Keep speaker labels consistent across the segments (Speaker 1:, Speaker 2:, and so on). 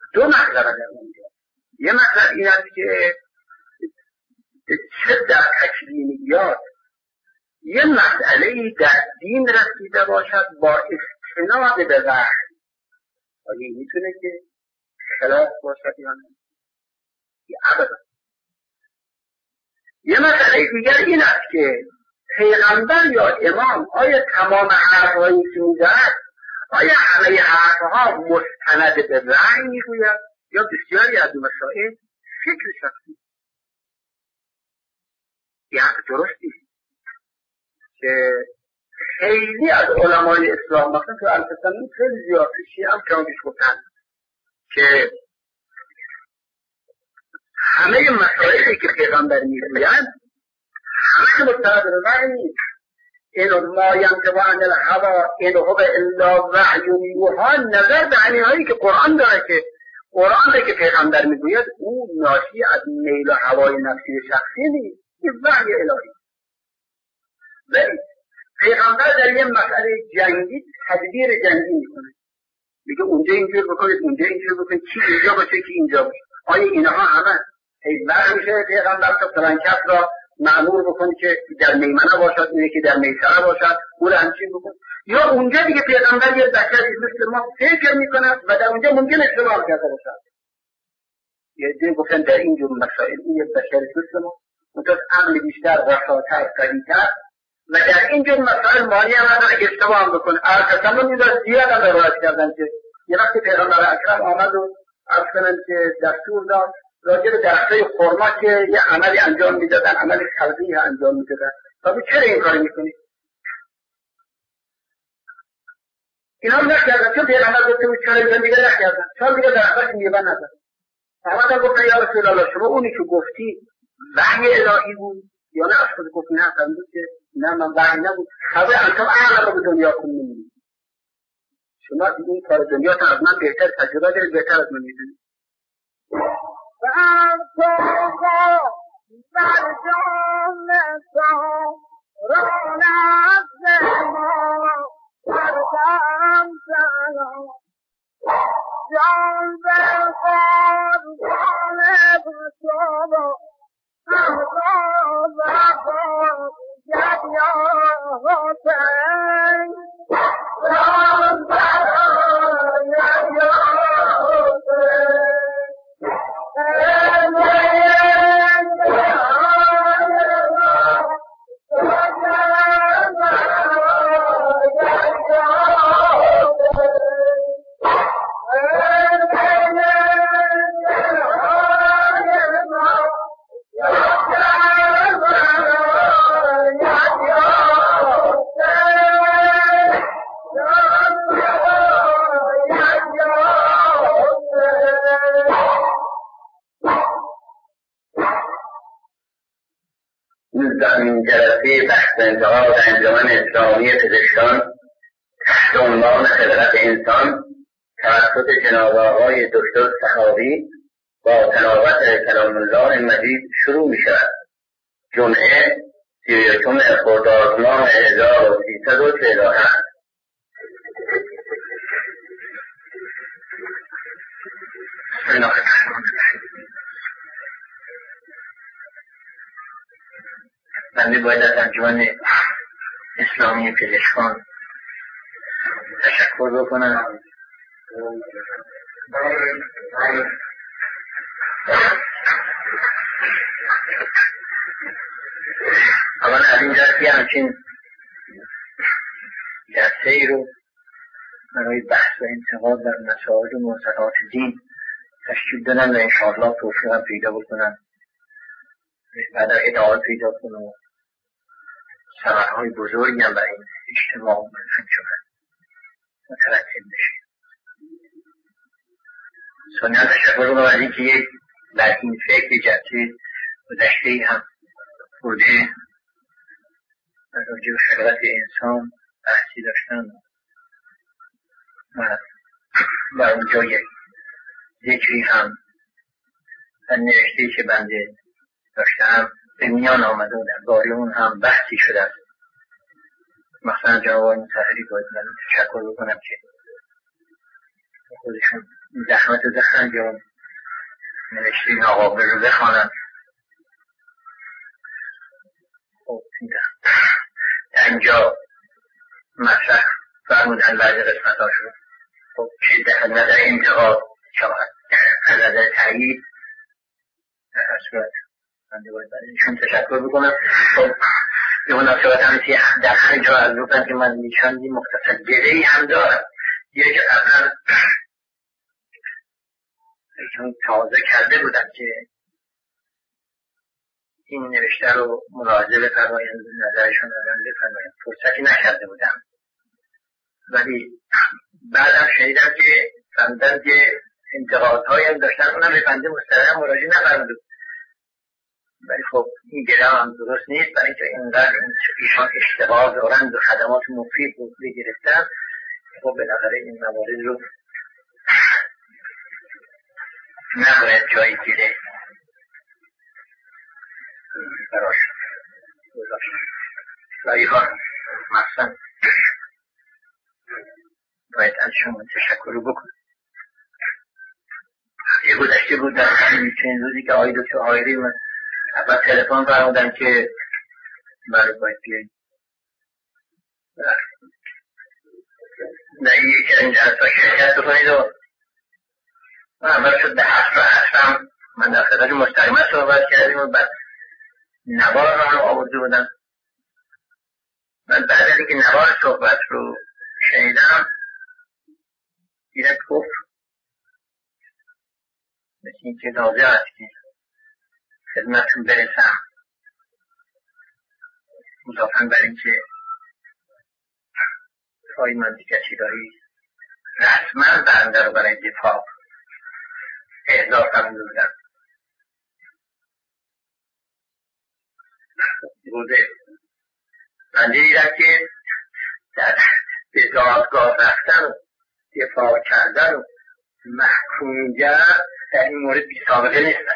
Speaker 1: دو مطلب در اونجا. یه مطلب این است که چه در تکوینیات یه مسئله‌ای در دین رسیده باشد با استناد به وحی، آیا میتونه که خلاف باشد یا نه؟ ابدا. یه مسئله دیگر این است که پیغمبر یا امام آیا تمام حرفهایی که می‌زند آیا همه حرفها مستند به وحی میگوید یا بسیاری از مسائل فکر شخصی؟ یه حرف درستی که خیلی از علمای اسلام مثلا تو الفسانی خیلی زیاد پیشی هم که آنگیش گفتن که همه مسائلی که پیغمبر میگویند همه مستند به وحی نیست. این ما ینطق عن الهوی ان هو الا وحی یوحی، نظر به همینهایی که قرآن داره که قرآن که پیغمبر میگوید اون ناشی از میل و هوای نفسی شخصی نیست، این وحی الهی. ولی پیغمبر در یه مسئله جنگی تدبیر جنگی میکنه، میگه اونجا اینجور بکنید اونجا اینجور بکنید، کی اینجا باشه کی اینجا باشه. آیا اینها همه ایزبر میشه پیغمبر تا فلان کس را معمور بکنه که در میمنه باشد، اینه که در میسره باشد، او را همچین بکن؟ یا اونجا دیگه پیغمبر یه بشری مثل ما فکر میکنه و در اونجا ممکن اشتباه کرده باشد. یه دیگه گفتن در اینجور مسائل این یه بشری مثل ما متوسط عقل بیشتر رساتر قوی‌تر و در اینجور مسائل مانی هم نداره اشتباه هم بکنه. البته من این زیاد هم روایت کردن که یه وقتی پیغمبر اکرم آمد و عرض کنن که دستور داد راجع به درختای خرما که یه عملی انجام میدادن، عمل خلقی انجام میدادن. خب چرا این کاری میکنی؟ اینا هم نکردن چون پیغمبر گفته بود چرا این دیگه نکردن، چون دیگه درختاش میوه نداد. احمد هم گفتن یا رسول الله شما اونی که گفتی وحی الهی بود یا نه؟ از خود گفت نه فرمود که نه من وحی نبود. خبر انتم اعلم به دنیا کنید، شما این کار دنیا تا از من بهتر تجربه دارید، بهتر از من میدونید.
Speaker 2: این جلسه بحث انتقاد انجمن اسلامی پزشکان تحت عنوان خدمت انسان توسط جناب آقای دکتر سحابی با تلاوت کلام الله مجید شروع می شود. جمعه 31 خرداد ماه 1347. بنده باید از انجمن اسلامی پزشکان تشکر بکنم. اولا از این جلسه همچین جلسه ای رو برای بحث و انتقاد در مسائل و موضوعات دین تشکیل دادن و انشاءالله توفیق پیدا بکنن، بعد ادعا پیدا کنن و ثمرهای بزرگی هم برای این اجتماع و انجمن مترتب بشه. ثانیاً تشکر کنم از اینکه یک در این فکر جلسه گذشته‌ای هم بوده راجع به خلقت انسان بحثی داشتن و در اونجا یک ذکری هم در نوشته‌ای که بنده داشتم به میان آمده و در باره اون هم بحثی شده است. مثلا جناب آقای مطهری باید من تشکر بکنم که خودشون
Speaker 1: زحمت دهند یا نوشته ناقابل رو بخوانند. خب در اینجا مطرح فرمودن بعض قسمت ها شد. خب چه در نظر انتقاد شود، از نظر تایید در هر صورت من باید برای ایشون تشکر بکنم. خب به مناسبت هم در همین جا از گفتم که من چندی مختصر گره‌ای هم دارم. یک اول چون تازه کرده بودم که این نوشته رو ملاحظه بفرمایند، نظرشون رو بفرمایند، فرصتی نکرده بودم. ولی بعدم شنیدم که فهمیدم که انتقادهایی هم داشتن، اونم به بنده مستقیما مراجعه نفرمودند. ولی خب این گره هم درست نیست، برای اینکه اینقدر ایشان اشتغال دارند و خدمات مفید رو گرفتن. خب بالاخره این موارد رو نباید جایی گیره براش گذاشت. لایحان مقصد باید از شما تشکر رو بکن. یه گذشته بود در چند روزی که آقای دکتر حایری من اول تلفن فرمودن که برای باید بیایید در یکی از این جلسات شرکت بکنید و من اول شد به حسم من در خدمت مستقیما صحبت کردیم و بعد نوار رو هم آورده بودم. من بعد از اینکه نوار صحبت رو شنیدم دیدم گفت مثل این که لازم است که خدمتتون برسم، مضافاً بر این که آقای مهندس کچیرایی رسما بنده رو برای دفاع احضار فرموده بودن. روزه من دیدم که به دادگاه رفتن و دفاع کردن و محکومیت در این مورد بی سابقه نیستن.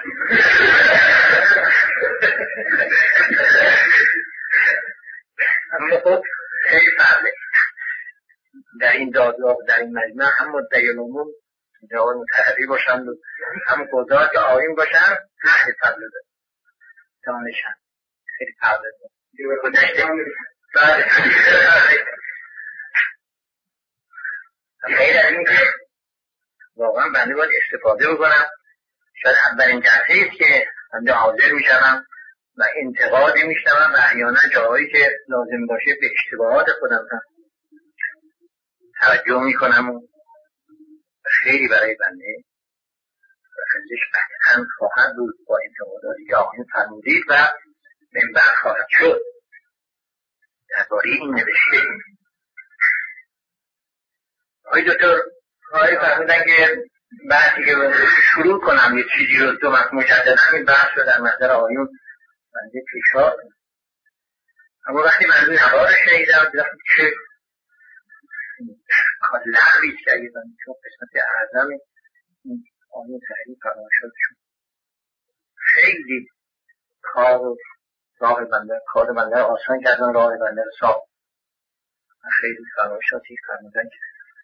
Speaker 1: اما خب خیلی فرقه در این دادگاه در این مجمع هم مدعی العموم جوان متحری باشند و هم قضات آیین باشند نه فضل دانشند خیلی فضل گذشته بعد خیلی از این که واقعا بنده باید استفاده بکنم. شاید اولین جلسه است که بنده حاضر میشم و انتقادی میشنوم و احیانا جاهایی که لازم باشه به اشتباهات خودم هم توجه میکنم و خیلی برای بنده ارزش قطعا خواهد بود با انتقاداتی که آقایون فرمودید و منبع خواهد شد درباره این نوشته. آقای دکتر آقای فرمودن که بحثی که شروع کنم یه چیزی رو دو مجددا این بحث رو در نظر آقایون بنده تکرار کنم. اما وقتی من نوار شنیدم دیدم چه لغوی که اگه بنده چون قسمت اعظم این آقایون تحریم فرمایشاتشون خیلی راه بنده آسان کردن، راه بنده رو صاف. خیلی فرمایشاتی فرمودن که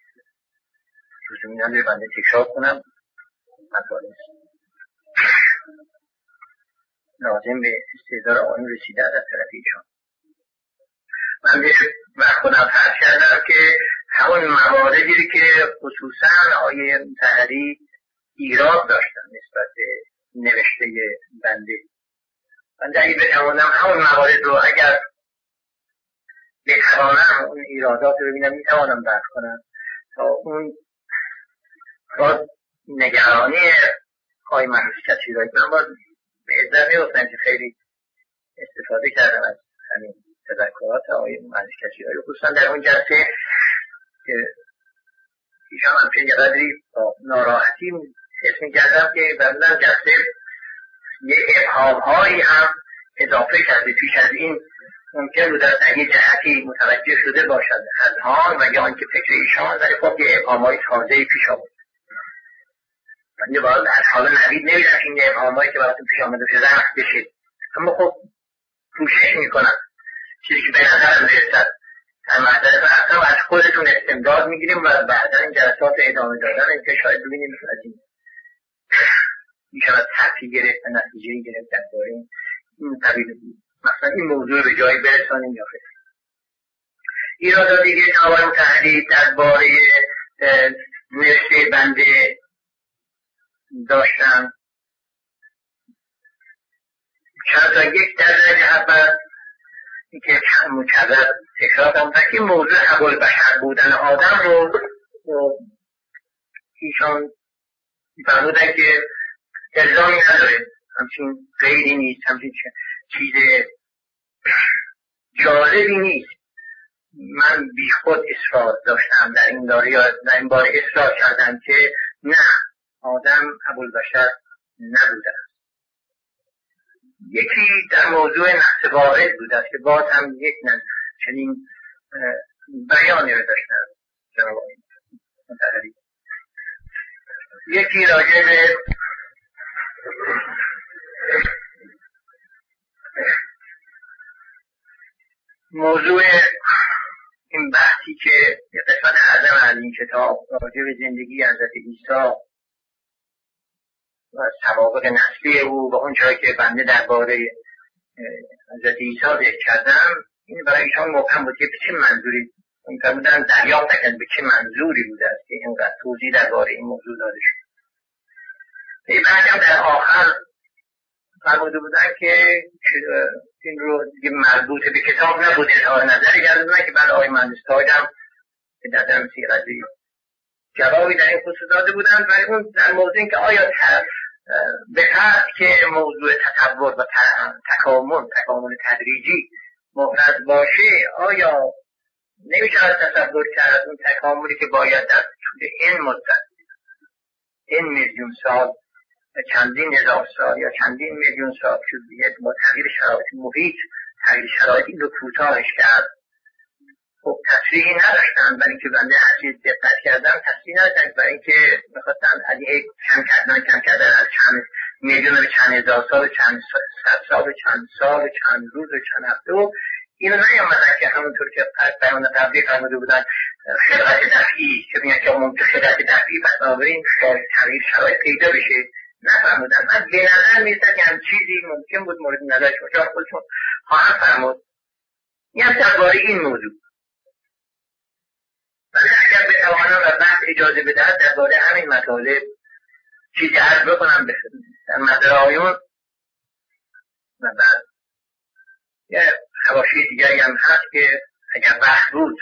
Speaker 1: لزومی نداره بنده تکرار کنم، مطالب لازم به استعداد آقایون رسیده از طرف ایشان. من به خودم فرض کردم که همون مواردی که خصوصا آقای مطهری ایراد داشتن نسبت به نوشته بنده، من در این بتوانم همون موارد رو اگر بتوانم اون ایرادات رو ببینم میتوانم درک کنم تا اون باز نگرانی آقای مهندس کچیرایی من باز به عزت می‌گفتم که خیلی استفاده کردم از همین تذکرات آقای مهندس کچیرایی، خصوصا در اون جلسه که ایشان هم چه قدری ناراحتی حس می‌کردم که بعداً جلسه یه ابهام‌هایی هم اضافه کرده. پیش از این ممکن بود در یه جهتی متوجه شده باشد از آن و یا آنکه فکر ایشان، ولی خب یه ابهام‌های تازه‌ای پیش آمد. من باید از حال نوید نمیدم این ابهام‌هایی که براتون پیش آمده رفت بشه، اما خب کوشش میکنم چیزی که به نظرم برسد
Speaker 2: در مطلب اصلا از خودتون استمداد میگیریم و بعدا این جلسات ادامه دادن که شاید ببینیم از این میشود تحصیل گرفت و نتیجه‌ای گرفت درباره این طبیل مثلا این موضوع به جایی برسانیم یا خیر. ایرادات دیگه جناب متحری درباره نوشته بنده داشتن چند تا یک درجه اول که مکرر تکرار کنم که موضوع حول بشر بودن آدم رو ایشان فرمودن که الزامی نداره، همچین غیری نیست، همچین چیز جالبی نیست. من بی خود اصرار داشتم در این باره یا در این باره اصرار کردم که نه، آدم ابوالبشر نبوده. یکی در موضوع نقص واحد بود است که باز هم یک چنین بیانی رو داشتن جناب متحری. یکی راجع به موضوع این بحثی که یه قسمت اعظم از این کتاب راجع به زندگی حضرت عیسی و سوابق نسلی او و اون چرا که بنده درباره حضرت عیسی ذکر کردم، این برای ایشان مبهم بود که به چه منظوری فرمودن دریافت نکرد به چه منظوری بوده است که اینقدر توضیح درباره این موضوع داده شد. بعد هم در آخر فرموده بودن که این رو دیگه مربوط به کتاب نبوده اظهار نظری کردن که بعد آقای مهندس تاج هم که در درم سیغزی جوابی در این خصوص داده بودن و اون در موضوع این که آیا به حد که موضوع تطور و تکامل تدریجی مفرد باشه، آیا نمیشه تصور کرد اون تکاملی که باید در طول این مدت، این میلیون سال، چندین هزار سال یا چندین میلیون سال که با تغییر شرایط محیط، تغییر شرایط این رو کوتاهش کرد. خب تصریحی نداشتن، برای اینکه بنده هر چیز دقت کردم تصریح نداشتن، برای اینکه میخواستن از این کم کردن از چند میلیون و چند هزار سال، چند صد سال، چند سال، چند روز و چند هفته و اینو نیامدن که همونطور که بیان قبلی فرموده بودن خلقت دفعی که میگن که ممکن خلقت دفعی پس بنابراین تغییر شرایط پیدا بشه، نفرمودن. من به نظر میرسد که هم چیزی ممکن بود مورد نظر شما خودتون خواهم فرمود. این هم درباره این موضوع. من اگر بتوانم و بعد اجازه بدهد درباره همین مطالب چیزی عرض بکنم در مدر آیون و بعد یه حواشی دیگری هم هست که اگر بحث بود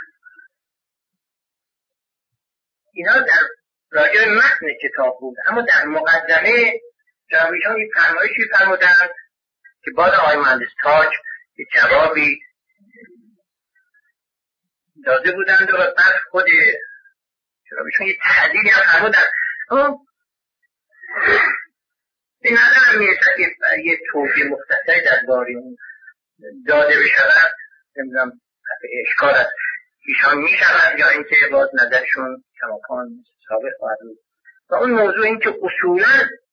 Speaker 2: اینا در راجع متن کتاب بود، اما در مقدمه جنابیشان یک فرمایشی فرمودند که بعد آقای مهندس تاج یک جوابی داده بودند و بعد خود جنابیشان یک تحلیلی هم فرمودند. به نظرم میرسد که یک توضیح مختصری درباره اون داده بشود، نمیدونم اشکال است ایشان میشود یا اینکه باز نظرشون کماکان ثابت خواهد بود. و اون موضوع این که اصولا